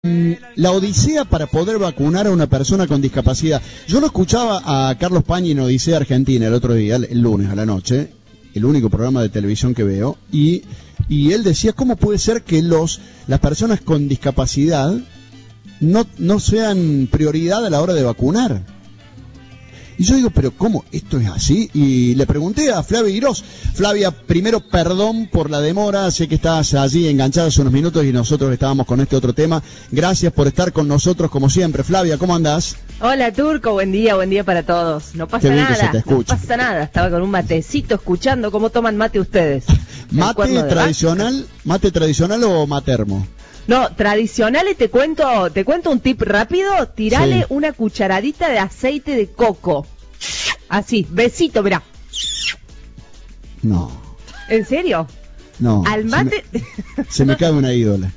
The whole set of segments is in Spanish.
La odisea para poder vacunar a una persona con discapacidad. Yo lo escuchaba a Carlos Pañi en Odisea Argentina el otro día, el lunes a la noche, el único programa de televisión que veo, y él decía, ¿cómo puede ser que las personas con discapacidad no sean prioridad a la hora de vacunar? Y yo digo, ¿pero cómo? ¿Esto es así? Y le pregunté a Flavia Guirós. Flavia, primero, perdón por la demora. Sé que estás allí enganchada hace unos minutos y nosotros estábamos con este otro tema. Gracias por estar con nosotros como siempre. Flavia, ¿cómo andás? Hola, Turco. Buen día para todos. No pasa nada, no pasa nada. Estaba con un matecito escuchando cómo toman mate ustedes. ¿Mate tradicional o matermo? No, tradicionales, te cuento un tip rápido. Tirale una cucharadita de aceite de coco. Así, besito, mirá. No. ¿En serio? No. Al mate... Se me cae una ídola.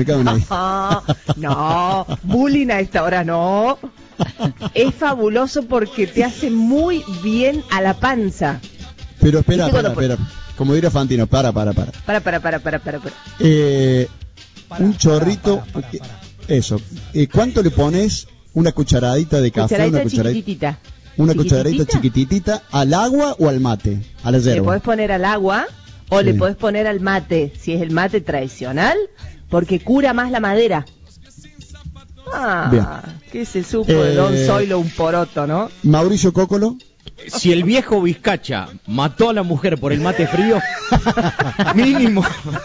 No, bullying a esta hora no. Es fabuloso porque te hace muy bien a la panza. Pero espera. Como diría Fantino, para. Para. Un chorrito. Para. Eso. ¿Cuánto le pones? Una cucharadita de café. Una cucharadita chiquititita al agua o al mate, a la yerba. Le podés poner al agua o le podés poner al mate, si es el mate tradicional, porque cura más la madera. Bien. ¿Qué se supo de Don Zoilo un poroto, no? Mauricio Cócolo. Si el viejo Vizcacha mató a la mujer por el mate frío, mínimo.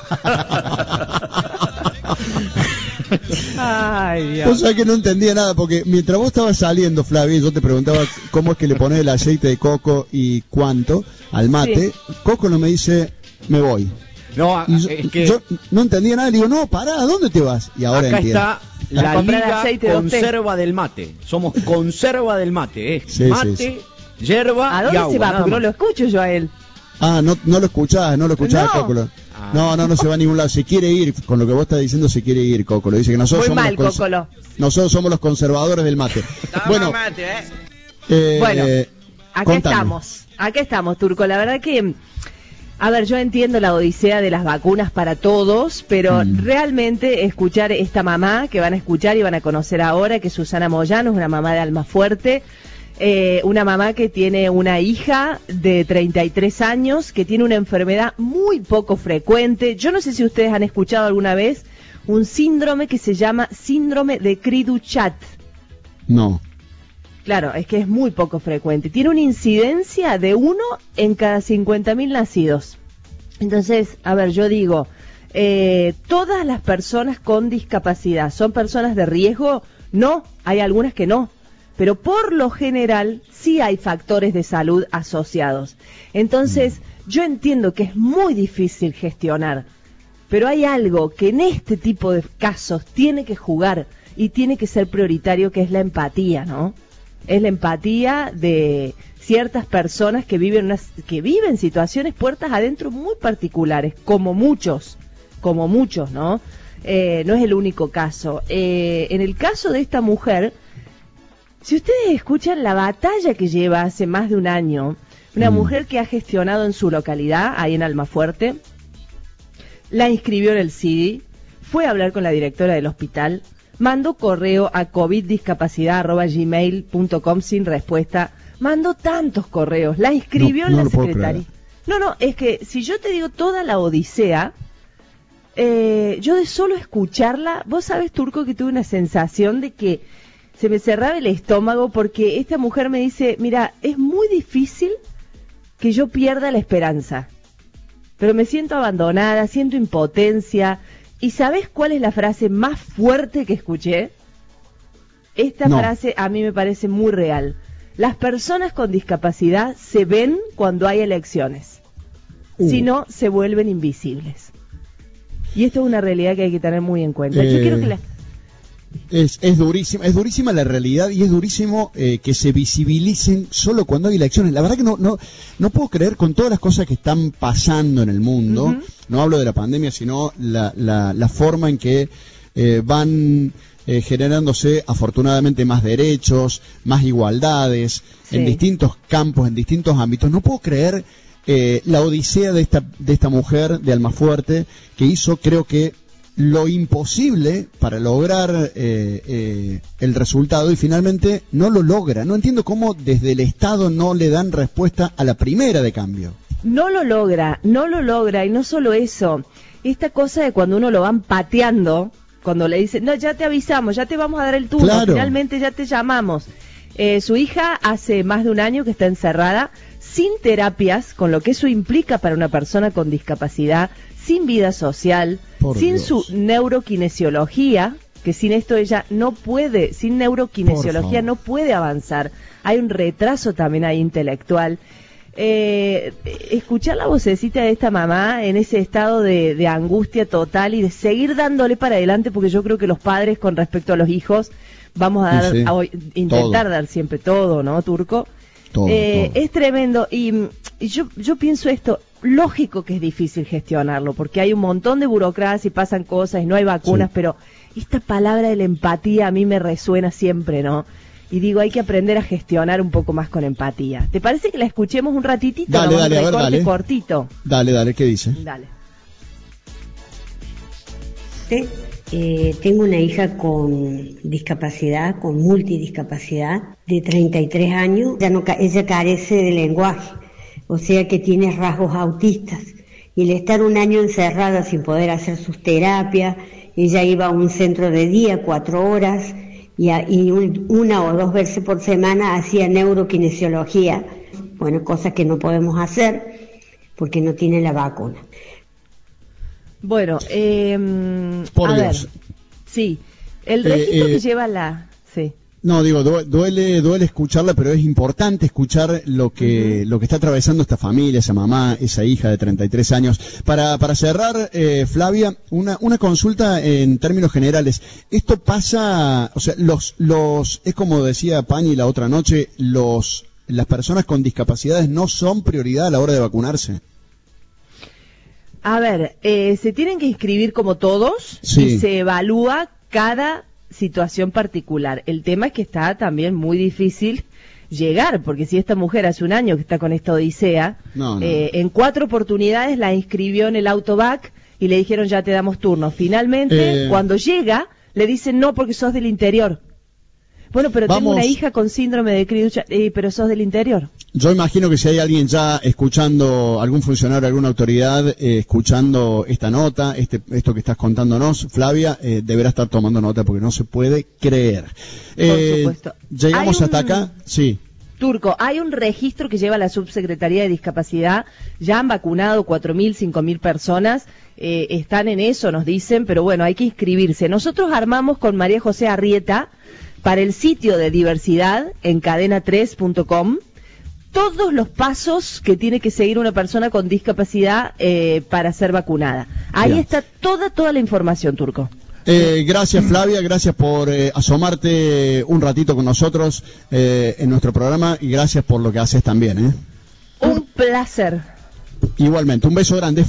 Ay, Dios. O sea que no entendía nada, porque mientras vos estabas saliendo, Flavia, yo te preguntaba cómo es que le ponés el aceite de coco y cuánto al mate. Sí. Cócolo me dice, me voy. No, yo no entendía nada, le digo, no, pará, ¿a dónde te vas? Y ahora acá entiendo. Está la liga conserva del mate. Somos conserva del mate, Sí, mate, sí. Yerba ¿A dónde y agua, se va? Porque no lo escucho yo a él. No lo escuchás, Cócolo. No se va a ningún lado. Se quiere ir, con lo que vos estás diciendo, se quiere ir, Cócolo. Dice que nosotros nosotros somos los conservadores del mate. Bueno, acá estamos, Turco. La verdad que, a ver, yo entiendo la odisea de las vacunas para todos, pero realmente escuchar esta mamá que van a escuchar y van a conocer ahora, que es Susana Moyano, es una mamá de Almafuerte. Una mamá que tiene una hija de 33 años que tiene una enfermedad muy poco frecuente. Yo no sé si ustedes han escuchado alguna vez un síndrome que se llama síndrome de Cri-du-Chat. No. Claro, es que es muy poco frecuente. Tiene una incidencia de 1 en cada 50.000 nacidos. Entonces, a ver, yo digo, ¿todas las personas con discapacidad son personas de riesgo? No, hay algunas que no. Pero por lo general sí hay factores de salud asociados. Entonces, yo entiendo que es muy difícil gestionar, pero hay algo que en este tipo de casos tiene que jugar y tiene que ser prioritario, que es la empatía, ¿no? Es la empatía de ciertas personas que viven situaciones puertas adentro muy particulares, como muchos, ¿no? No es el único caso. En el caso de esta mujer, si ustedes escuchan la batalla que lleva hace más de un año, una mujer que ha gestionado en su localidad, ahí en Almafuerte, la inscribió en el CIDI, fue a hablar con la directora del hospital, mandó correo a coviddiscapacidad@gmail.com sin respuesta, mandó tantos correos, la inscribió en la secretaría. No, es que si yo te digo toda la odisea, yo de solo escucharla, vos sabés, Turco, que tuve una sensación de que se me cerraba el estómago, porque esta mujer me dice, mira, es muy difícil que yo pierda la esperanza, pero me siento abandonada, siento impotencia. ¿Y sabes cuál es la frase más fuerte que escuché? Esta frase a mí me parece muy real. Las personas con discapacidad se ven cuando hay elecciones, si no, se vuelven invisibles. Y esto es una realidad que hay que tener muy en cuenta. Yo quiero que Es durísima la realidad, y es durísimo que se visibilicen solo cuando hay elecciones. La verdad que no puedo creer, con todas las cosas que están pasando en el mundo, no hablo de la pandemia, sino la forma en que van generándose afortunadamente más derechos, más igualdades, en distintos campos, en distintos ámbitos. No puedo creer la odisea de esta mujer de Almafuerte, que hizo, creo que lo imposible para lograr el resultado y finalmente no lo logra. No entiendo cómo desde el Estado no le dan respuesta a la primera de cambio. No lo logra, y no solo eso, esta cosa de cuando uno lo van pateando, cuando le dicen, no, ya te avisamos, ya te vamos a dar el turno, claro, finalmente ya te llamamos. Su hija hace más de un año que está encerrada, sin terapias, con lo que eso implica para una persona con discapacidad, sin vida social, sin su neuroquinesiología, que sin esto ella no puede, sin neuroquinesiología no puede avanzar. Hay un retraso también ahí intelectual. Escuchar la vocecita de esta mamá en ese estado de angustia total y de seguir dándole para adelante, porque yo creo que los padres con respecto a los hijos vamos a dar, a intentar dar siempre todo, ¿no, Turco? Todo. Es tremendo y yo pienso esto, lógico que es difícil gestionarlo, porque hay un montón de burocracia y pasan cosas y no hay vacunas, pero esta palabra de la empatía a mí me resuena siempre, ¿no? Y digo, hay que aprender a gestionar un poco más con empatía. ¿Te parece que la escuchemos un ratitito? Dale, dale, a ver, dale. Cortito. Dale, ¿qué dice? Dale. Tengo una hija con discapacidad, con multidiscapacidad, de 33 años. Ella carece de lenguaje, o sea que tiene rasgos autistas. Y el estar un año encerrada sin poder hacer sus terapias, ella iba a un centro de día 4 horas, y una o 2 veces por semana hacía neuroquinesiología, bueno, cosas que no podemos hacer porque no tiene la vacuna. Bueno, por a Dios. ver, sí, el registro que lleva la... Sí. No, digo, duele escucharla, pero es importante escuchar lo que está atravesando esta familia, esa mamá, esa hija de 33 años. Para cerrar, Flavia, una consulta en términos generales. Esto pasa, o sea, es como decía Pañi la otra noche, las personas con discapacidades no son prioridad a la hora de vacunarse. A ver, se tienen que inscribir como todos y se evalúa cada situación particular. El tema es que está también muy difícil llegar, porque si esta mujer hace un año que está con esta odisea, en 4 oportunidades la inscribió en el Autobac y le dijeron ya te damos turno. Finalmente, cuando llega, le dicen no porque sos del interior. Bueno, pero tengo una hija con síndrome de Cri-du-Chat, pero sos del interior. Yo imagino que si hay alguien ya escuchando, algún funcionario, alguna autoridad, escuchando esta nota, esto que estás contándonos, Flavia, deberá estar tomando nota porque no se puede creer. Por supuesto. Llegamos hasta acá, sí. Turco, hay un registro que lleva la Subsecretaría de Discapacidad, ya han vacunado 4.000, 5.000 personas, están en eso, nos dicen, pero bueno, hay que inscribirse. Nosotros armamos con María José Arrieta, para el sitio de diversidad en cadena3.com, todos los pasos que tiene que seguir una persona con discapacidad para ser vacunada. Ahí está toda la información, Turco. Gracias, Flavia, gracias por asomarte un ratito con nosotros en nuestro programa y gracias por lo que haces también. Un placer. Igualmente, un beso grande.